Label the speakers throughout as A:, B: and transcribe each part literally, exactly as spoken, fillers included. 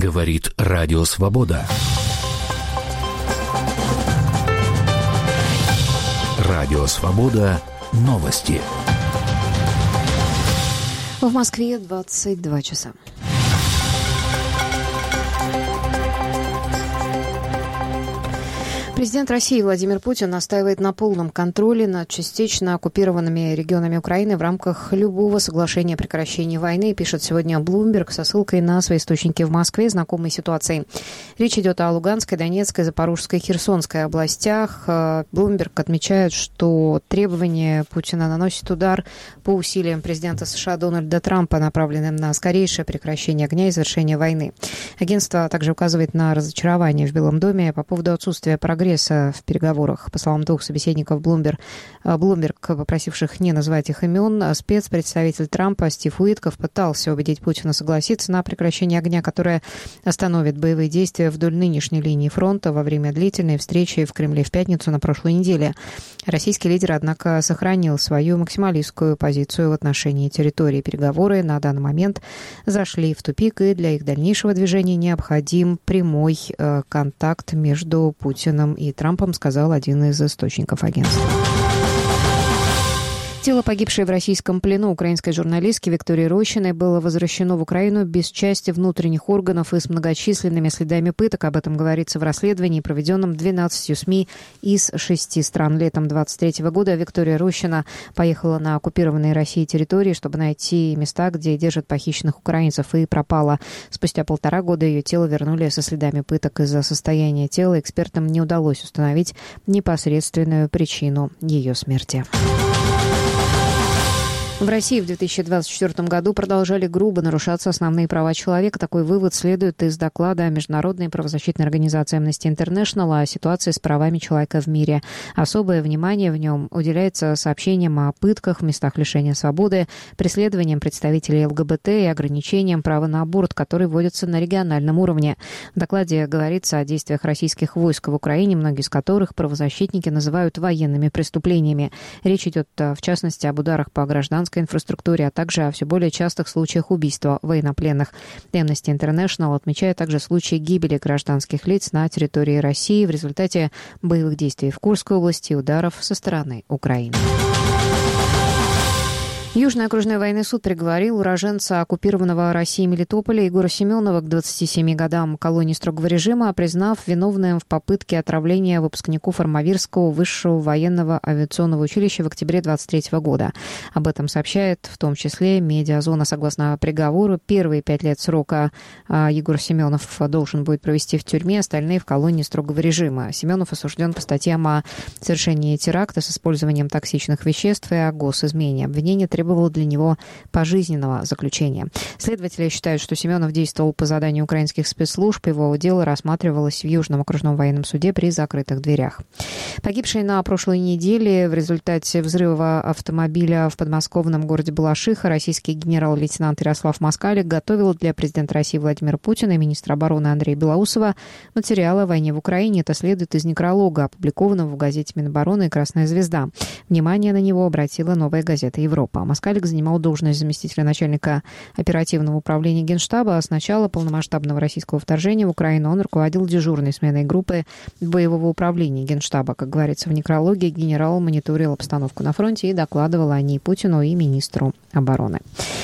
A: Говорит Радио Свобода. Радио Свобода. Новости.
B: В Москве двадцать два часа. Президент России Владимир Путин настаивает на полном контроле над частично оккупированными регионами Украины в рамках любого соглашения о прекращении войны, пишет сегодня Bloomberg со ссылкой на свои источники в Москве, знакомой ситуации. Речь идет о Луганской, Донецкой, Запорожской, Херсонской областях. Bloomberg отмечает, что требования Путина наносят удар по усилиям президента США Дональда Трампа, направленным на скорейшее прекращение огня и завершение войны. Агентство также указывает на разочарование в Белом доме по поводу отсутствия прогресса в переговорах. По словам двух собеседников Bloomberg, Bloomberg, попросивших не назвать их имен, спецпредставитель Трампа Стив Уитков пытался убедить Путина согласиться на прекращение огня, которое остановит боевые действия вдоль нынешней линии фронта во время длительной встречи в Кремле в пятницу на прошлой неделе. Российский лидер, однако, сохранил свою максималистскую позицию в отношении территории. Переговоры на данный момент зашли в тупик, и для их дальнейшего движения необходим прямой э, контакт между Путиным и Трампом, сказал один из источников агентства. Тело погибшей в российском плену украинской журналистки Виктории Рощиной было возвращено в Украину без части внутренних органов и с многочисленными следами пыток. Об этом говорится в расследовании, проведенном двенадцатью СМИ из шести стран. Летом двадцать третьего года Виктория Рощина поехала на оккупированные Россией территории, чтобы найти места, где держат похищенных украинцев, и пропала. Спустя полтора года ее тело вернули со следами пыток. Из-за состояния тела экспертам не удалось установить непосредственную причину ее смерти. В России в две тысячи двадцать четвёртом году продолжали грубо нарушаться основные права человека. Такой вывод следует из доклада Международной правозащитной организации Amnesty International о ситуации с правами человека в мире. Особое внимание в нем уделяется сообщениям о пытках в местах лишения свободы, преследованиям представителей ЛГБТ и ограничениям права на аборт, которые вводятся на региональном уровне. В докладе говорится о действиях российских войск в Украине, многие из которых правозащитники называют военными преступлениями. Речь идет, в частности, об ударах по гражданской инфраструктуре, а также о все более частых случаях убийства военнопленных. Amnesty International отмечает также случаи гибели гражданских лиц на территории России в результате боевых действий в Курской области и ударов со стороны Украины. Южный окружной военный суд приговорил уроженца оккупированного Россией Мелитополя Егора Семенова к двадцати семи годам колонии строгого режима, признав виновным в попытке отравления выпускнику Фармавирского высшего военного авиационного училища в октябре двадцать третьего года. Об этом сообщает в том числе «Медиазона». Согласно приговору, первые пять лет срока Егор Семенов должен будет провести в тюрьме, остальные в колонии строгого режима. Семенов осужден по статьям о совершении теракта с использованием токсичных веществ и о госизмене. Обвинение требует требовало для него пожизненного заключения. Следователи считают, что Семенов действовал по заданию украинских спецслужб. Его дело рассматривалось в Южном окружном военном суде при закрытых дверях. Погибший на прошлой неделе в результате взрыва автомобиля в подмосковном городе Балашиха российский генерал-лейтенант Ярослав Москалик готовил для президента России Владимира Путина и министра обороны Андрея Белоусова материалы о войне в Украине. Это следует из некролога, опубликованного в газете Минобороны «Красная звезда». Внимание на него обратила «Новая газета Европа». Москалик занимал должность заместителя начальника оперативного управления Генштаба. А с начала полномасштабного российского вторжения в Украину он руководил дежурной сменой группы боевого управления Генштаба. Как говорится в некрологе, генерал мониторил обстановку на фронте и докладывал о ней Путину и министру обороны.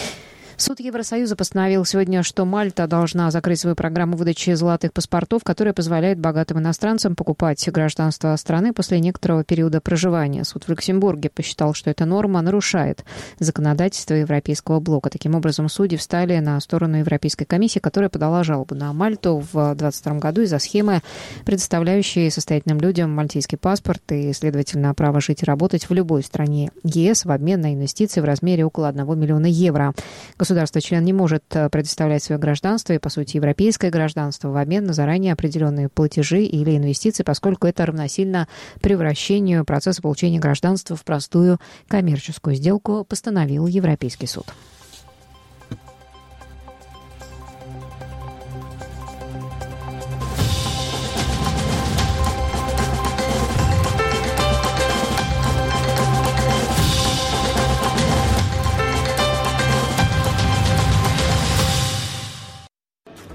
B: Суд Евросоюза постановил сегодня, что Мальта должна закрыть свою программу выдачи золотых паспортов, которая позволяет богатым иностранцам покупать гражданство страны после некоторого периода проживания. Суд в Люксембурге посчитал, что эта норма нарушает законодательство Европейского блока. Таким образом, судьи встали на сторону Европейской комиссии, которая подала жалобу на Мальту в две тысячи двадцать втором году из-за схемы, предоставляющей состоятельным людям мальтийский паспорт и, следовательно, право жить и работать в любой стране ЕС в обмен на инвестиции в размере около одного миллиона евро. Государство-член не может предоставлять свое гражданство и, по сути, европейское гражданство в обмен на заранее определенные платежи или инвестиции, поскольку это равносильно превращению процесса получения гражданства в простую коммерческую сделку, постановил Европейский суд.